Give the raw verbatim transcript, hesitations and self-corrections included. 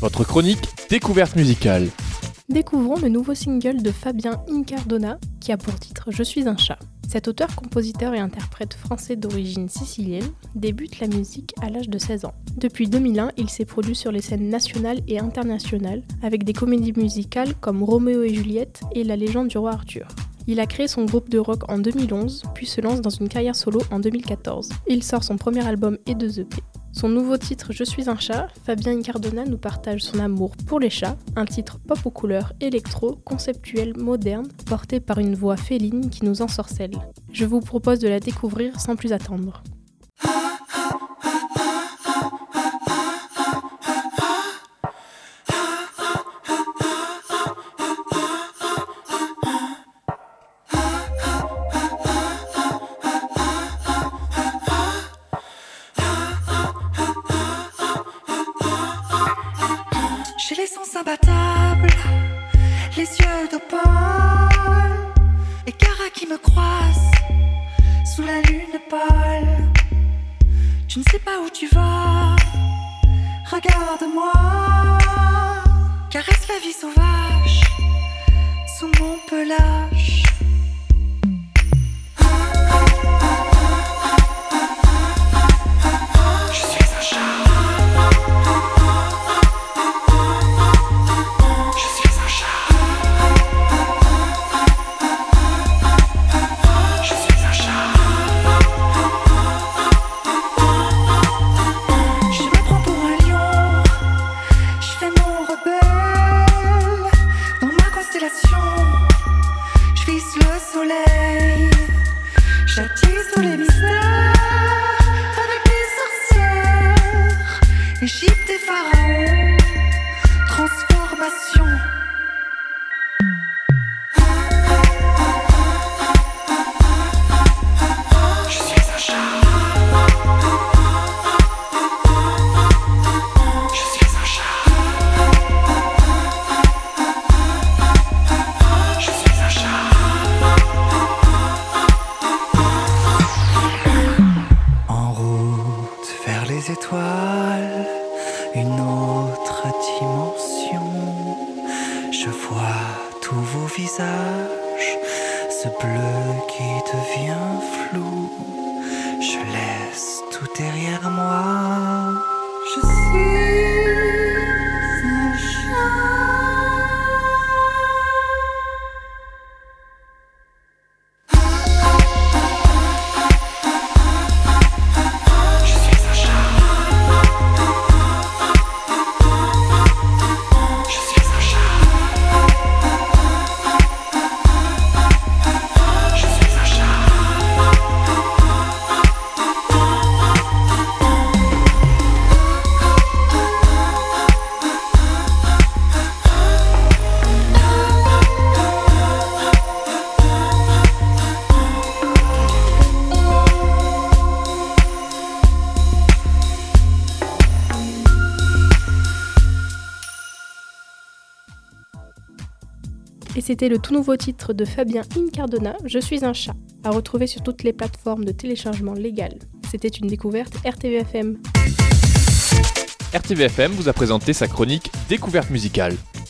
votre chronique découverte musicale. Découvrons le nouveau single de Fabien Incardona qui a pour titre « Je suis un chat ». Cet auteur, compositeur et interprète français d'origine sicilienne débute la musique à l'âge de seize ans. Depuis deux mille un, il s'est produit sur les scènes nationales et internationales avec des comédies musicales comme Roméo et Juliette et La légende du roi Arthur. Il a créé son groupe de rock en deux mille onze, puis se lance dans une carrière solo en deux mille quatorze. Il sort son premier album et deux E P. Son nouveau titre « Je suis un chat », Fabien Incardona nous partage son amour pour les chats, un titre pop aux couleurs électro, conceptuel, moderne, porté par une voix féline qui nous ensorcelle. Je vous propose de la découvrir sans plus attendre. J'ai les sens imbattables, les yeux d'opale, les caras qui me croisent sous la lune pâle. Tu ne sais pas où tu vas, regarde-moi, caresse la vie sauvage sous mon pelage. Je vise le soleil, j'attise tous les mystères avec les sorcières, Égypte et pharaons, transformation. Je suis un chat. Étoiles, une autre dimension. Je vois tous vos visages, ce bleu qui devient flou. Je laisse tout derrière moi. Je suis un chat. Et c'était le tout nouveau titre de Fabien Incardona, « Je suis un chat », à retrouver sur toutes les plateformes de téléchargement légal. C'était une découverte R T V F M. R T V F M vous a présenté sa chronique découverte musicale.